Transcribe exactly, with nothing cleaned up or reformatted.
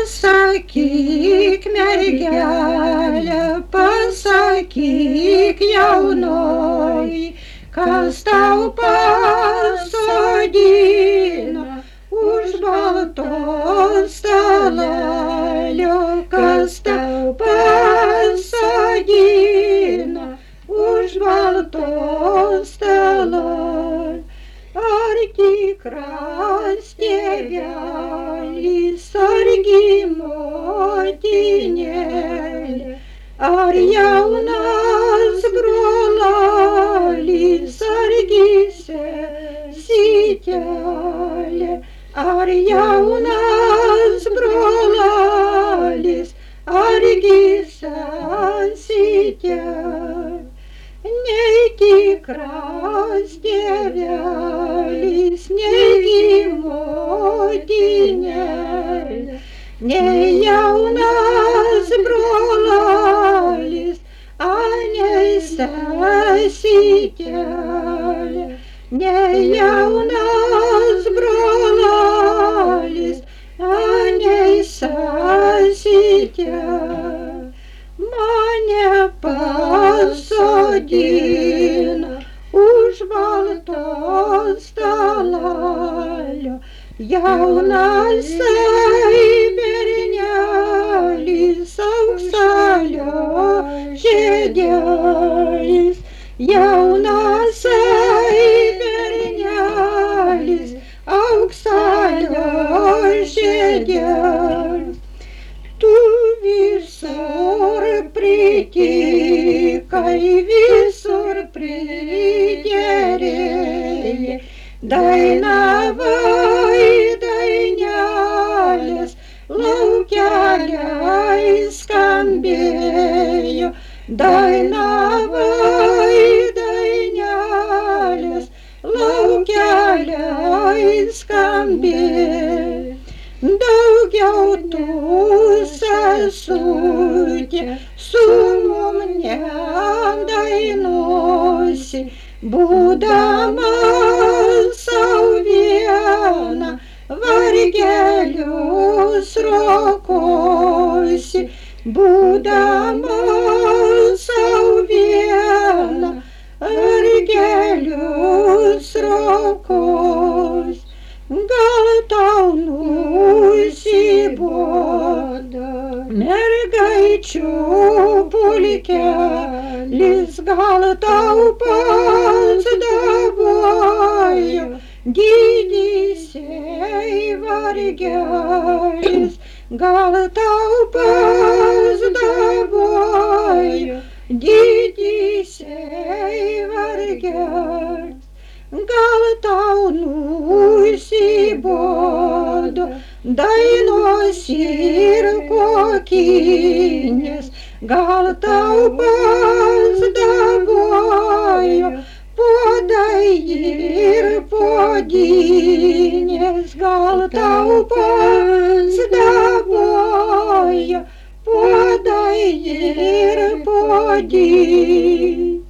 Pasakyk, mergelė, pasakyk, jaunoji, kas tau pasodino už baltos stalelio, kas tau pasodino už baltos stalelio. Ar tikras tėvelis, argi motinėlė, ar jaunas brolis, argi sesytelė, ar jaunas brolis, argi sesytelė. Nei tikras tėvelis, nei motinėlė, nei jaunas brolis, nei sesytelė, nei jaunas brolis, nei sesytelė. Mane pasodino už baltos stalelio, jaunasai bernelis, auksalio žiedelis, jaunasai bernelis, auksalio žiedelis. Tu visur pritikai, visur priderėjai, dainavai dainelės, laukeliai skambėjo, dainavai dainelės, laukeliai skambėjo. Daugiau tu, sesutė, su mum nedainuosi, būdama sau viena, vargelius rokosi, būdama sau viena, vargelius rokosi. Gal tau nusibodo mergaičių pulkelis, gal tau pats dabojo didysiai vargelis, gal tau pats dabojo didysiai vargelis. Gal tau nusibodo dainos ir kokinės, gal tau pats dabojo puodai ir puodinės, gal tau pats dabojo puodai ir puodinės.